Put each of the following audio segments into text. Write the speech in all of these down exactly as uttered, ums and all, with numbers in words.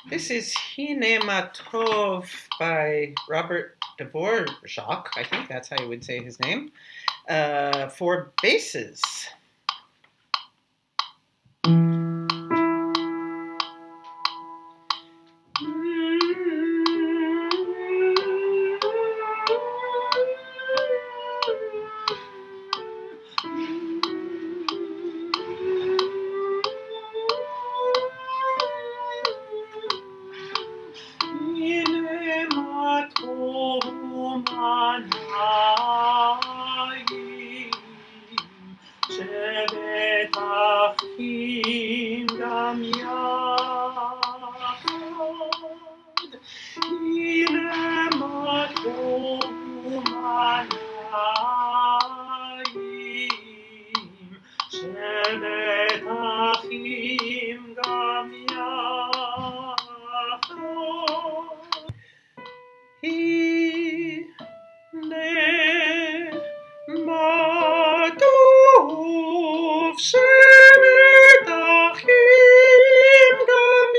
This is Hine Matov by Robert Dvorak. I think that's how you would say his name. Uh, for basses. שבטחים גם יחד, הנה מה טוב ומנעים, שבטחים גם יחד. הנה מה טוב שבטחים גם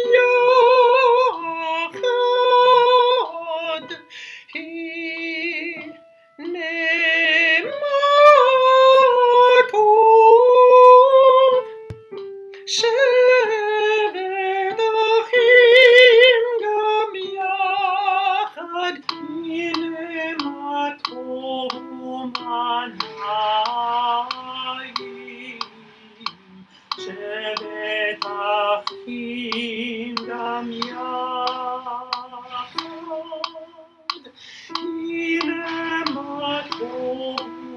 יחד, הנה מה טוב שבטחים גם יחד, הנה מה טוב ומנעים, שבטחים גם יחד, הנה מה טוב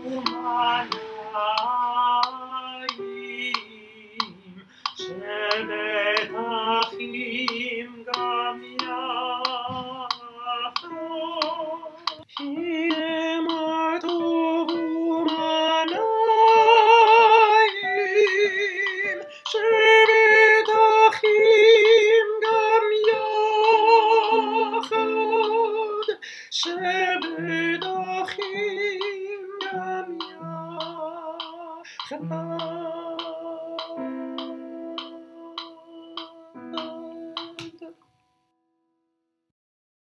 ומנעים, שבטחים גם יחד. הנה מה טוב ומנעים, שבטחים גם יחד, שבטחים גם יחד.